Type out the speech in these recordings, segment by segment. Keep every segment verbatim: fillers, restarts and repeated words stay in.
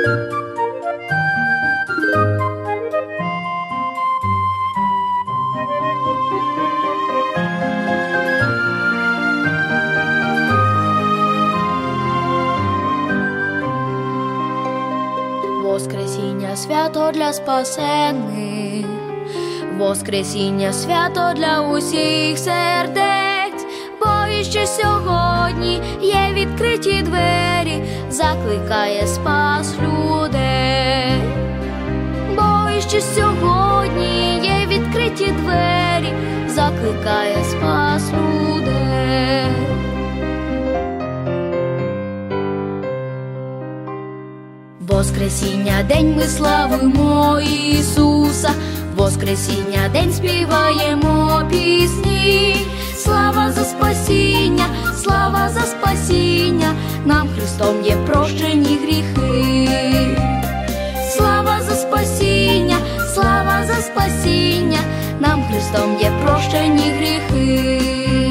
Воскресіння свято для спасених, Воскресіння свято для усіх сердець, бо іще сьогодні є відкриті двері, закликає спас людей. Бо іще сьогодні є відкриті двері, закликає спас людей. Воскресіння день ми славимо Ісуса, Воскресіння день співаємо пісні. Слава за спасіння, слава за спасіння, нам Христом є прощені гріхи. Слава за спасіння, слава за спасіння, нам Христом є прощені гріхи.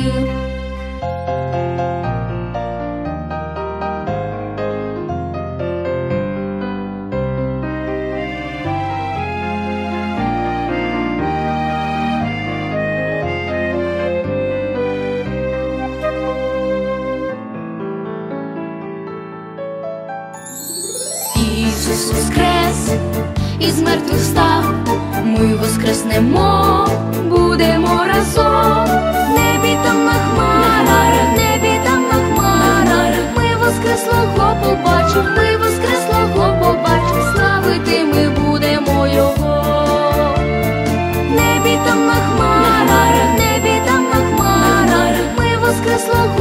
Ісус воскрес, із мертвих встав, ми воскреснемо, будемо разом. В небі там на хмарах, в небі там на хмарах, ми воскреслого побачив, ми воскреслого побачив, славити ми будемо Його. В небі там на хмарах, в небі там на хмарах, ми воскреслого